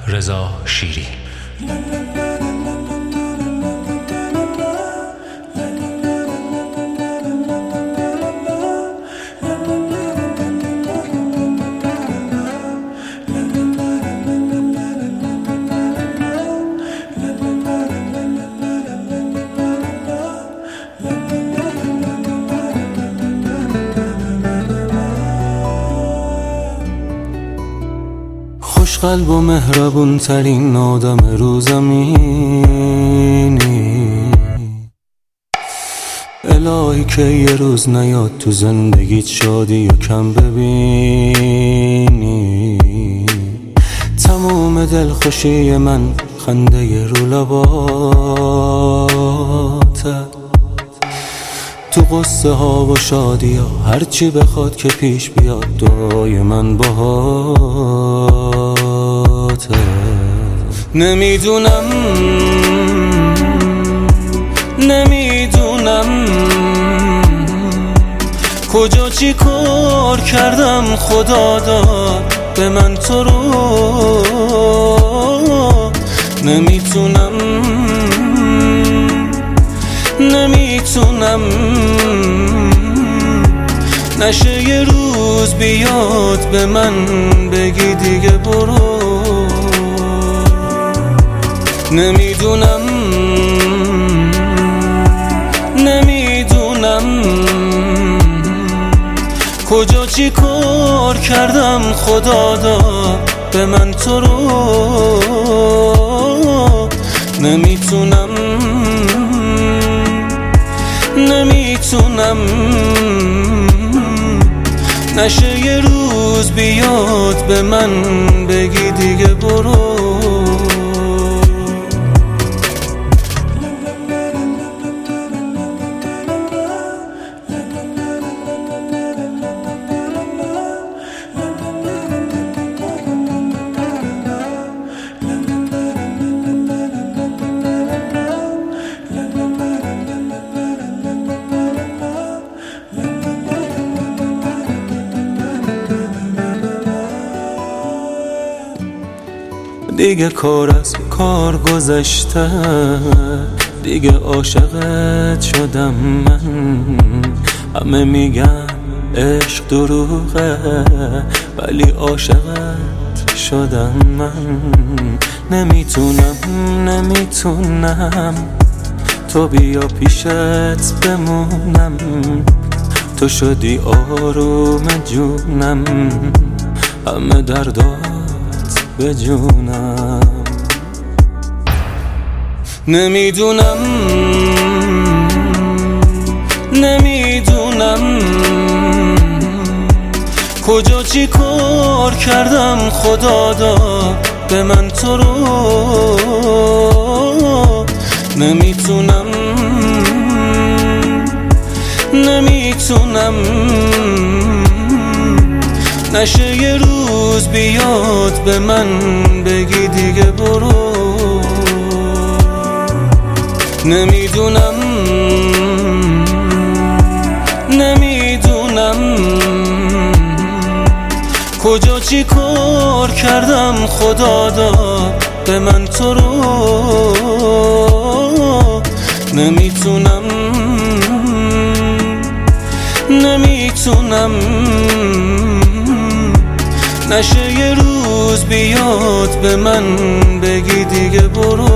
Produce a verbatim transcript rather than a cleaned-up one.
رضا شیری. قلب و مهربون ترین آدم رو زمینی، الهی که یه روز نیاد تو زندگیت شادی و کم ببینی. تموم دلخوشی من خنده رو لباته، تو قصه ها و شادی ها هرچی بخواد که پیش بیاد دعای من باهاته. نمیدونم نمیدونم کجا چی کار کردم خدا داد به من تو رو. نمیتونم نمیتونم نشه یه روز بیاد به من بگی دیگه برو. نمیدونم نمیدونم کجا چی کار کردم خدا داد به من تو رو. نمیتونم نمیتونم نشه یه روز بیاد به من بگی دیگه برو. دیگه کار از کار گذشته، دیگه عاشقت شدم من. همه میگن عشق دروغه ولی عاشقت شدم من. نمیتونم نمیتونم تو بیا پیشت بمونم، تو شدی آروم جونم، همه دردات به جونم. نمیدونم نمیدونم کجا چی کار کردم خدا داد به من تو رو. نمیتونم نمیتونم نشه یه روز بیاد به من بگی دیگه برو. نمیدونم نمیدونم کجا چی کار کردم خدا داد به من تو رو. نمیتونم نمیتونم نشه یه روز بیاد به من بگی دیگه برو.